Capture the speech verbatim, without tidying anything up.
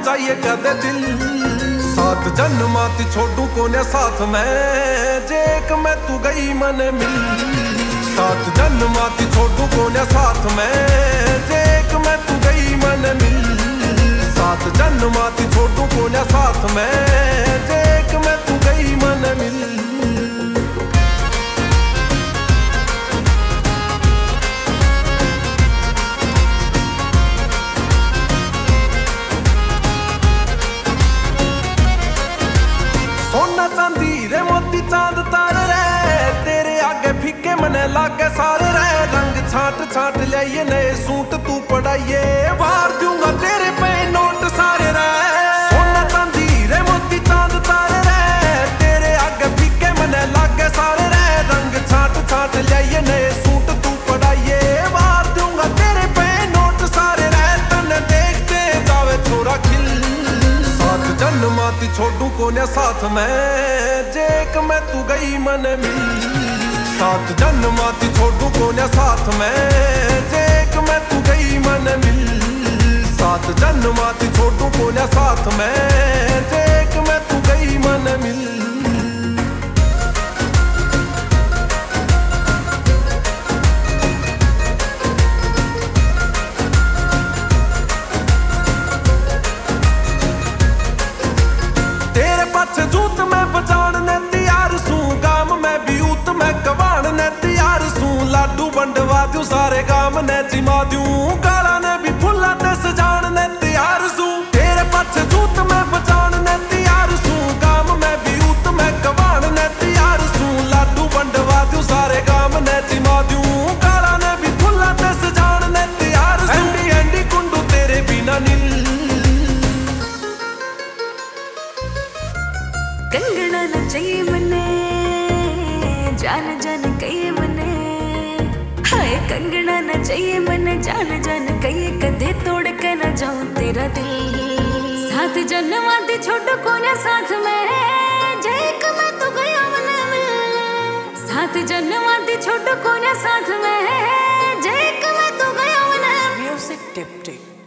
जाइए कदे दिल। सात जन्माती छोड़ू कोने साथ में, जे एक मैं तू गई मन मिल। सात जन्माती छोड़ू कोने साथ में, जे एक मैं तू गई मन मिल। सात जन्माती छोड़ू कोने साथ में, जे एक मैं तू गई मन मिल। सोना चांदी रे मोती चांद तारे रे, तेरे आगे फीके मने लागे सारे रे। रंग छाट छाट लियाइए नए सूट तू पढ़ाइए, वार दूंगा तेरे पे नोट सारे रे। सोना चांदी रे मोती चांद तारे रे, तेरे आगे फीके मने लागे सारे रे। रंग छाट छाट लियाइए नए सूट तू पढ़ाइए, वार दूंगा तेरे पे नोट सारे रे। तन्ने देखते जावे छोरा खिल। सात जन्माती छोड़ू कोने साथ में, जे एक मैं तू गई मन मिल। सात जन्माती छोड़ू कोने साथ में, जे एक मैं तू गई मन मिल। सात जन्माती छोड़ू कोने साथ में, जे एक मैं तू गई मन मिल। जूत मैं बजाने तैयार सूं, गाम में भी ऊत मैं गवाने तैयार सूं। लाडू बंडवा दूं सारे गाम ने जिमा दूं, गाला ने भी फुल्ला ते सजाने तैयार सूं। तेरे पाछे जूत मैं बजाने तैयार सूं, गाम में भी ऊत मैं गवाने तैयार सूं। लाडू बंडवा दूं सारे गाम ने जिमा दूं, गाला ने भी फुल्ला ते सजाने तैयार सूं। एंडी एंडी कुंडू तेरे बिना नील। कंगना न चाहिए मने, जान जान कहिए मने। हाय कंगना न चाहिए मने, जान जान कहिए। कदे तोड़ के न जाऊं तेरा दिल। सात जन्माती छोड़ू कोने साथ में, जे एक मैं तू गया मन मिल। सात जन्माती छोड़ू कोने साथ में, जे एक मैं तू गया मन। म्यूजिक टिप टिप।